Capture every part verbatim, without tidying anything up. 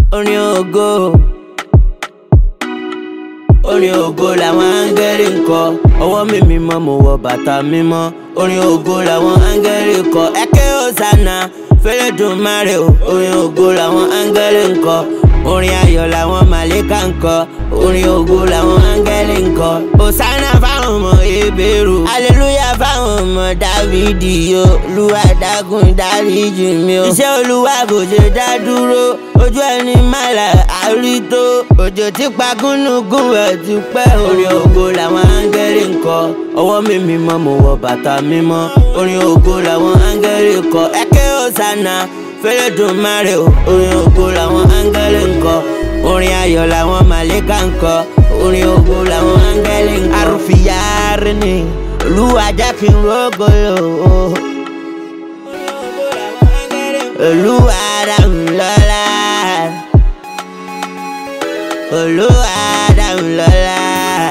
orin ògo. Orin ògo làwọn áńgẹ́lì ń kọ, ọwọ́ mi mímọ́ mo wọ bàtà mímọ́. Orin ògo làwọn áńgẹ́lì ń kọ, ẹ̀kẹ́ Hòsánà f'Ẹlẹ́dùmarè o. Orin ògo làwọn áńgẹ́lì ń kọ, orin ayọ̀ làwọn màlẹ́kà ń kọ. Orin ògo làwọn áńgẹ́lì ń kọ. Hòsánà fáwọn ọmọ Hébérù, hallelujah fáwọn ọmọ Dáfídì o. Olúwa dákun dáríjì mi o. Iṣẹ́ Olúwa kò ṣe dá dúró, ojú ẹni màlà àrító. Òjò tí pa gúnugún ẹ̀ ti pẹ́. Orin ògo làwọn áńgẹ́lì ń kọ, ọwọ́ mi mímọ́ mo wọ bàtà mímọ́. Orin ògo làwọn áńgẹ́lì ń kọ, ẹ̀kẹ́ Hòsánà f'Ẹlẹ́dùmarè o. Orin ògo làwọn áńgẹ́lì ń kọ, orin ayọ̀ làwọn màlẹ́kà ń kọ. Orin ògo làwọn áńgẹ́lì ń kọ. Arúfìyárí ni Olúwa jẹ́ kí n rógo lò ó. Olúwa dá mi lọ́lá, Olúwa dá mi lọ́lá,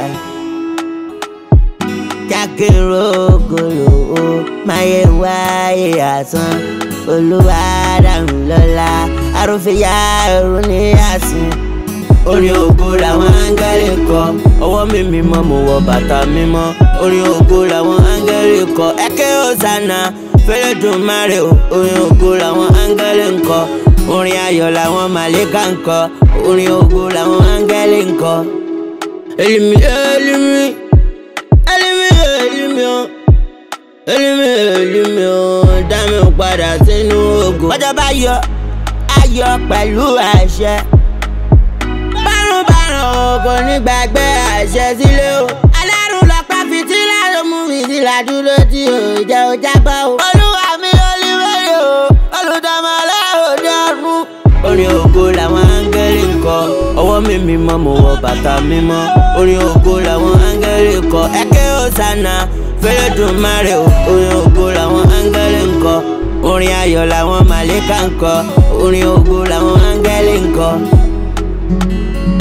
jẹ́ kí n rógo lò ó. Máyé wáyé àsán, Olúwa dá mi lọ́lá, arúfìyárí ni àsìn. Orin ògo làwọn áńgẹ́lì kọ, ọwọ́ mi mímọ́ mo wọ bàtà mímọ́. Orin ògo làwọn áńgẹ́lì kọ, ẹ̀kẹ́ Hòsánà f'Ẹlẹ́dùmarè o. Orin ògo làwọn áńgẹ́lì ń kọ, orin ayọ̀ làwọn màlẹ́kà ń kọ. Orin ògo làwọn áńgẹ́lì ń kọ. Elimi elimi elimi elimi o, elimi elimi o, dá mi padà sínú ògo. Bọ́jọ́ bá yọ ayọ̀ pẹ̀lú àṣẹ, kò ní gbàgbé àṣẹ sílé o. Alárùn lọ́pàá fìtílà ló mú mi sílá dúró tí ò jẹ́ ó jábọ́ o. Olúwa mi olúwẹ̀rẹ̀ o, olùdámọ̀ aláòdì ọ̀run. Orin ògo làwọn áńgẹ́lì ń kọ, ọwọ́ mi mímọ́ mo wọ bàtà mímọ́. Orin ògo làwọn áńgẹ́lì ń kọ, ẹ̀kẹ́ Hòsánà f'Ẹlẹ́dùmarè o. Orin ògo làwọn áńgẹ́lì ń kọ, orin ayọ̀ làwọn màlẹ́kà ń kọ. Orin ògo làwọn áńgẹ́lì ń kọ.